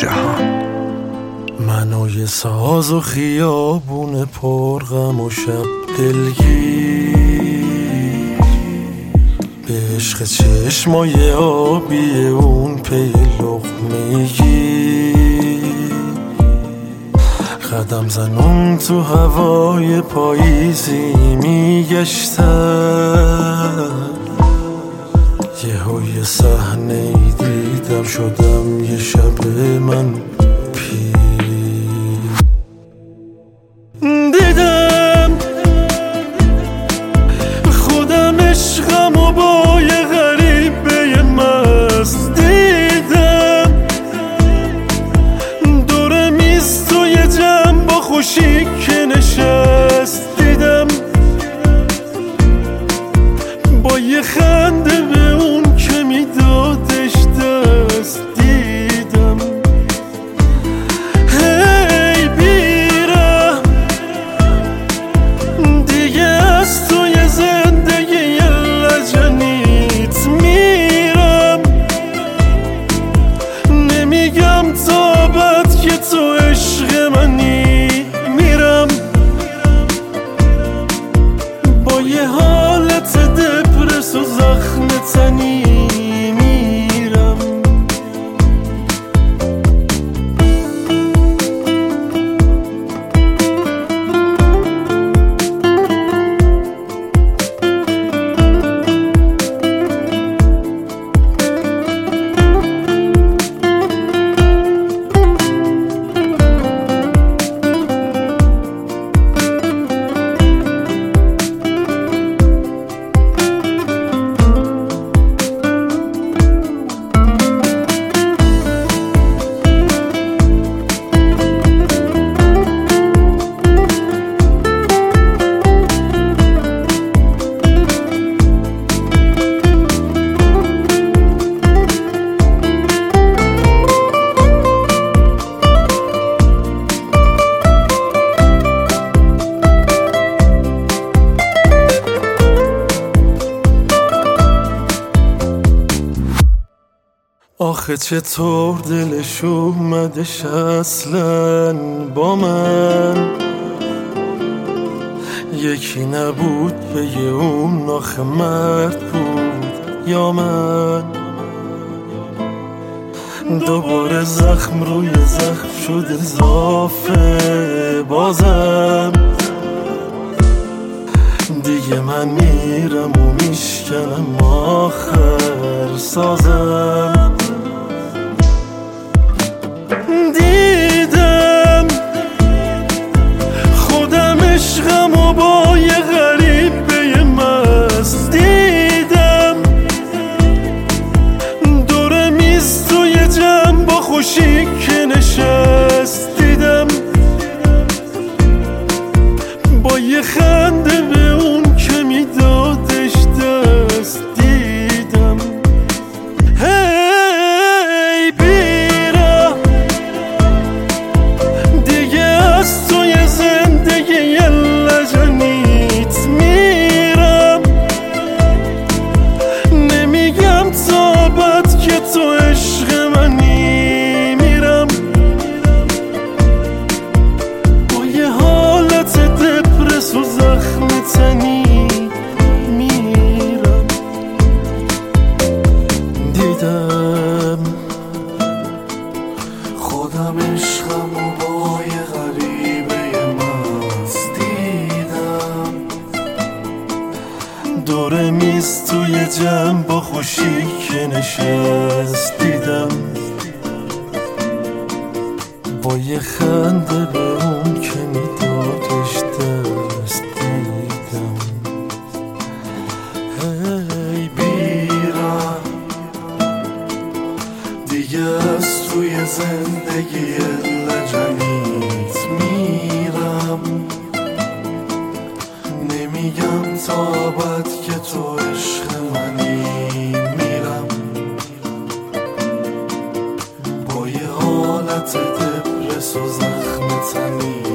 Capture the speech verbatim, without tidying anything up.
جهان. من و یه ساز و خیابون پرغم و شب دلگیر، به عشق چشمای آبی اون پی لقمه گیر، قدم زنون تو هوای پاییزی میگشتم، یهو یه صحنه ای دیدم شدم یه شب من پیر. دیدم خودم عشقم و با یه غریبه مست، دیدم دور میز توی جمع با خوشی که نشست، دیدم با یه خنده به اون که میدادش دست، دیدم هی بیرم دیگه از توی زندگی لجنیت میرم، نمیگم تا بعد که تو عشق منی، میرم با یه حالت دپرس و زخم تنی میرم. آخه چطور دلش اومدش اصلاً با من، یکی نبود بگه اون آخه مرد بود یا من، دوباره زخم روی زخم شد اضافه بازم، دیگه من میرم و میشکنم آخر سازم. دیدم خودم عشقم و با یه غریبه مست، دیدم دور میز توی جمع با خوشی که نشست، دیدم با یه خنده به اون که میدادش دست، دیدم هی بیرم دیگه از توی زندگی لجنیت میرم، نمیگم تا بعد که تو عشق منی، میرم با یه حالت دپرس و زخم تنی میرم. دیدم خودم عشقم و با یه غریبه مست، دیدم دور میز توی جمع با خوشی که نشست، دیدم با یه خنده به اون که میدادش دست، دیدم هی بیرم دیگه از توی زندگی لجنیت میرم، نمیگم تا بعد که تو عشق منی، میرم با یه حالت دپرس و زخم تنی